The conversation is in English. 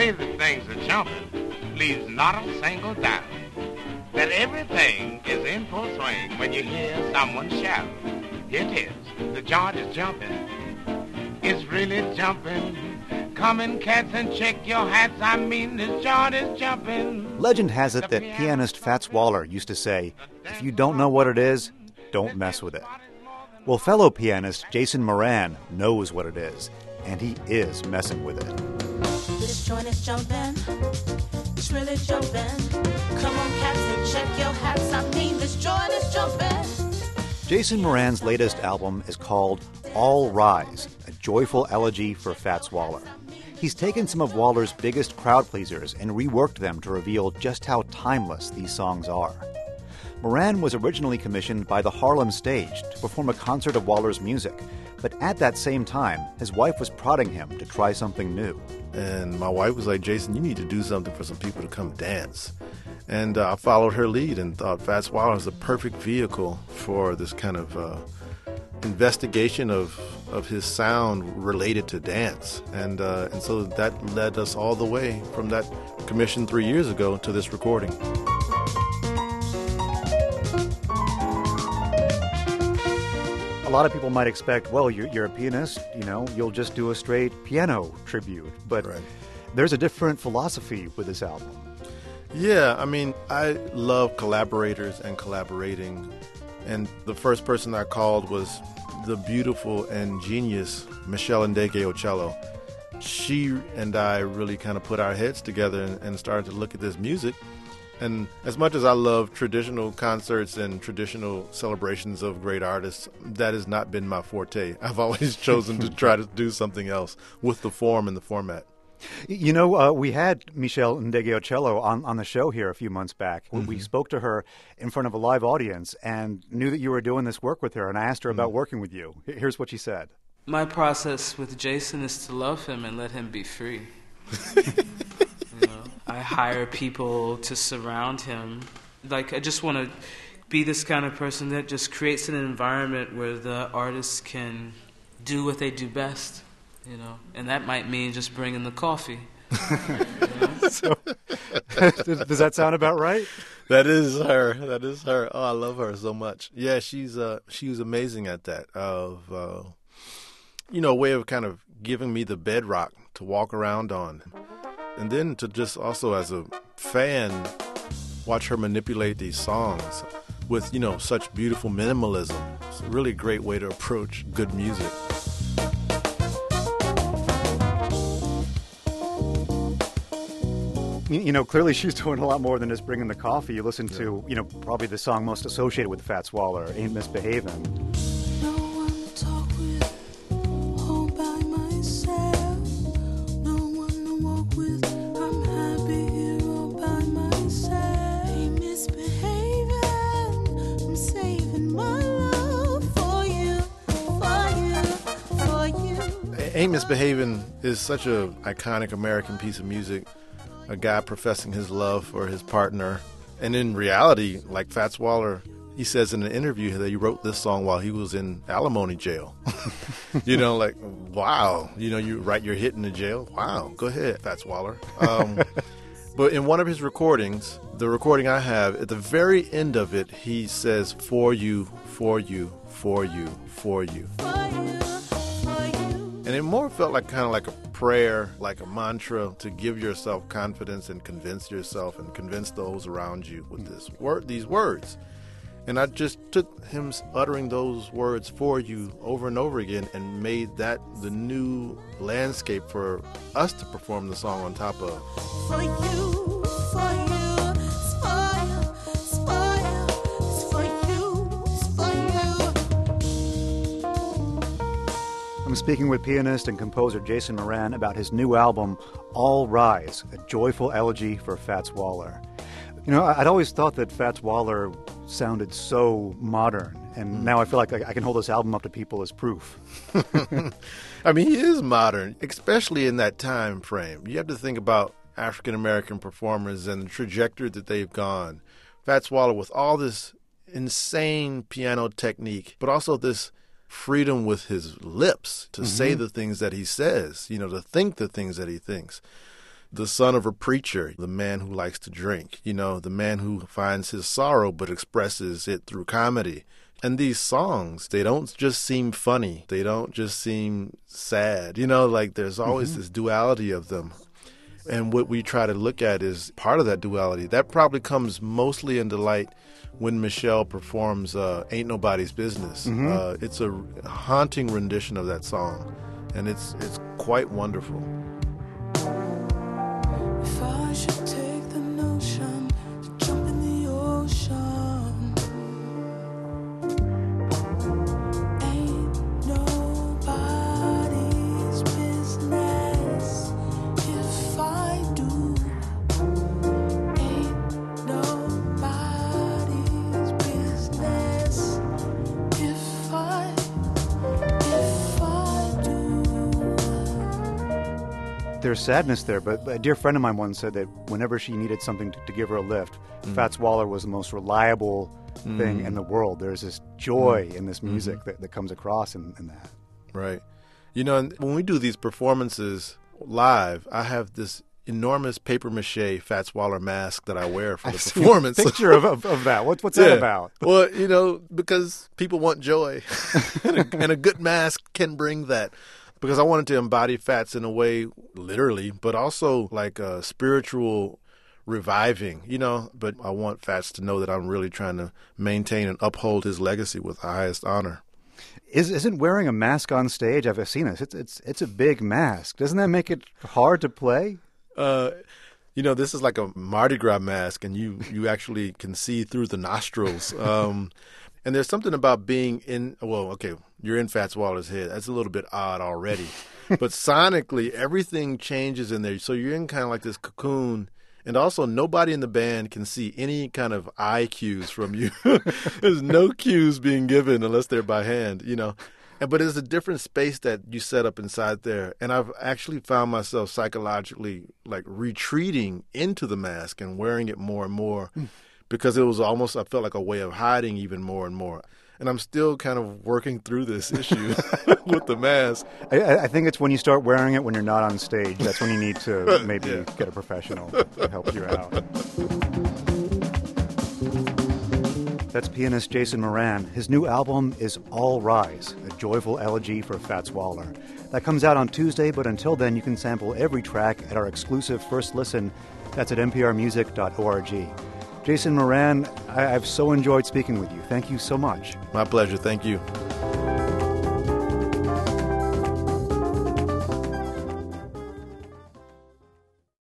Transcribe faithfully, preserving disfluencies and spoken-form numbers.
way that things are jumping leaves not a single doubt that everything is in full swing when you hear someone shout. Here it is, the joint is jumping, it's really jumping. Come in, cats, and check your hats, I mean this joint is jumping. Legend has it that pianist Fats Waller used to say, if you don't know what it is, don't mess with it. Well, fellow pianist Jason Moran knows what it is, and he is messing with it. This joint is jumping, it's really jumping. Come on, cats, and check your hats, I mean this joint is jumping. Jason Moran's latest album is called All Rise, a joyful elegy for Fats Waller. He's taken some of Waller's biggest crowd pleasers and reworked them to reveal just how timeless these songs are. Moran was originally commissioned by the Harlem Stage to perform a concert of Waller's music, but at that same time, his wife was prodding him to try something new. And my wife was like, Jason, you need to do something for some people to come dance. And uh, I followed her lead and thought Fats Waller was the perfect vehicle for this kind of uh, investigation of of his sound related to dance. And, uh, and so that led us all the way from that commission three years ago to this recording. A lot of people might expect, well, you're, you're a pianist, you know, you'll just do a straight piano tribute. But right. There's a different philosophy with this album. Yeah, I mean, I love collaborators and collaborating. And the first person I called was the beautiful and genius Meshell Ndegeocello. She and I really kind of put our heads together and, and started to look at this music. And as much as I love traditional concerts and traditional celebrations of great artists, that has not been my forte. I've always chosen to try to do something else with the form and the format. You know, uh, we had Meshell Ndegeocello on, on the show here a few months back. Mm-hmm. We spoke to her in front of a live audience and knew that you were doing this work with her, and I asked her mm-hmm. about working with you. Here's what she said. My process with Jason is to love him and let him be free. You know, I hire people to surround him. Like, I just want to be this kind of person that just creates an environment where the artists can do what they do best, you know. And that might mean just bringing the coffee. You know? So, does that sound about right? That is her. That is her. Oh, I love her so much. Yeah, she's uh, she was amazing at that. Of uh, you know, a way of kind of giving me the bedrock to walk around on. And then to just also as a fan, watch her manipulate these songs with, you know, such beautiful minimalism. It's a really great way to approach good music. You know, clearly she's doing a lot more than just bringing the coffee. You listen to, you know, probably the song most associated with Fats Waller, Ain't Misbehavin'. Ain't Misbehavin' is such an iconic American piece of music. A guy professing his love for his partner. And in reality, like Fats Waller, he says in an interview that he wrote this song while he was in alimony jail. You know, like, wow. You know, you write your hit in the jail. Wow. Go ahead, Fats Waller. Um, but in one of his recordings, the recording I have, at the very end of it, he says, for you, for you, for you, for you. And it more felt like kind of like a prayer, like a mantra to give yourself confidence and convince yourself and convince those around you with this word, these words. And I just took him uttering those words for you over and over again and made that the new landscape for us to perform the song on top of. For you, for you, spoil, spoil, for you, for you. I'm speaking with pianist and composer Jason Moran about his new album, All Rise, a joyful elegy for Fats Waller. You know, I'd always thought that Fats Waller sounded so modern, and mm. now I feel like I can hold this album up to people as proof. I mean, he is modern, especially in that time frame. You have to think about African-American performers and the trajectory that they've gone. Fats Waller with all this insane piano technique, but also this freedom with his lips to mm-hmm. say the things that he says, you know, to think the things that he thinks. the son of a preacher, the man who likes to drink, you know, the man who finds his sorrow but expresses it through comedy. And these songs, they don't just seem funny. They don't just seem sad. You know, like there's always mm-hmm. this duality of them. And what we try to look at is part of that duality. That probably comes mostly into light when Michelle performs uh, Ain't Nobody's Business. Mm-hmm. Uh, it's a haunting rendition of that song, and it's it's quite wonderful. If I should take the notion to jump in the ocean, ain't nobody's business if I do. Ain't nobody's business if I, if I do. There's sadness there, but a dear friend of mine once said that whenever she needed something to, to give her a lift, mm. Fats Waller was the most reliable mm. thing in the world. There's this joy mm. in this music mm-hmm. that, that comes across in, in that. Right. You know, and when we do these performances live, I have this enormous papier-mâché Fats Waller mask that I wear for the I've performance. Seen a picture of, of, of that. What, what's yeah. that about? Well, you know, because people want joy, and, a, and a good mask can bring that. Because I wanted to embody Fats in a way, literally, but also like a spiritual reviving, you know. But I want Fats to know that I'm really trying to maintain and uphold his legacy with the highest honor. Is, isn't wearing a mask on stage, I've seen this, it's, it's, it's a big mask. Doesn't that make it hard to play? Uh, you know, this is like a Mardi Gras mask, and you, you actually can see through the nostrils. Um, and there's something about being in, well, okay, you're in Fats Waller's head. That's a little bit odd already. But sonically, everything changes in there. So you're in kind of like this cocoon. And also, nobody in the band can see any kind of eye cues from you. There's no cues being given unless they're by hand, you know. And, but it's a different space that you set up inside there. And I've actually found myself psychologically, like, retreating into the mask and wearing it more and more mm. because it was almost, I felt like a way of hiding even more and more. And I'm still kind of working through this issue with the mask. I, I think it's when you start wearing it when you're not on stage. That's when you need to maybe yeah. get a professional to help you out. That's pianist Jason Moran. His new album is All Rise, a joyful elegy for Fats Waller. That comes out on Tuesday, but until then you can sample every track at our exclusive First Listen. That's at n p r music dot org. Jason Moran, I, I've so enjoyed speaking with you. Thank you so much. My pleasure. Thank you.